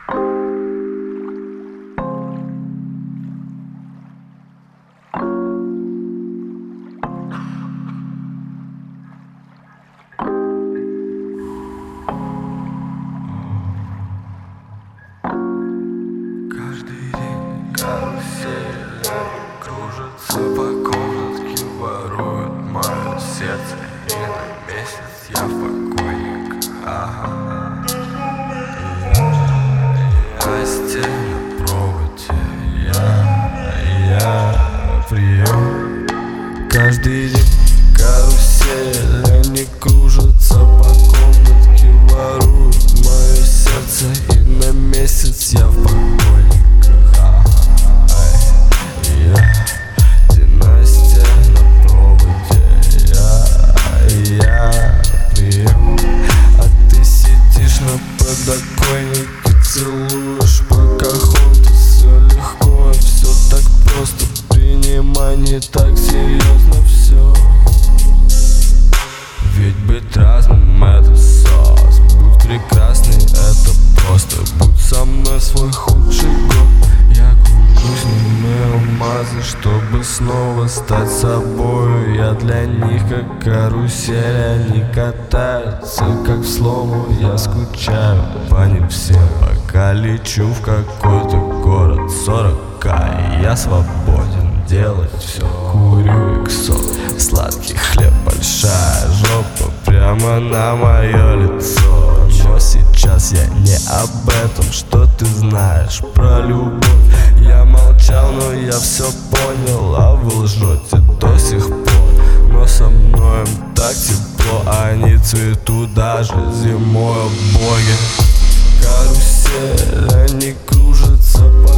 Каждый день карусель кружится по комнатке, ворует мое сердце, и на месяц я в покойник. Я стелю на проводе, я прием. Каждый день карусель, они кружатся по комнатке, воруют мое сердце, и на месяц я в покойниках. Династия на проводе, я прием. А ты сидишь на подоконнике, целуешь, пока ходит. Все легко, все так просто, принимай не так серьезно все. Ведь быть разным это сос, будь прекрасный это просто. Будь со мной свой худший год, я кружусь, не имею алмазы, чтобы снова стать собою. Я для них как карусель, они катаются как в слому. Я скучаю по ним всем, пока лечу в какой-то город 40к, и я свободен делать все. Курю иксо, сладкий хлеб, большая жопа прямо на мое лицо. Но сейчас я не об этом, что ты знаешь про любовь. Я молчал, но я все понял, а вы лжете до сих пор. Но со мной им так тепло, они цветут даже зимой, о боги. Карусель, они кружатся по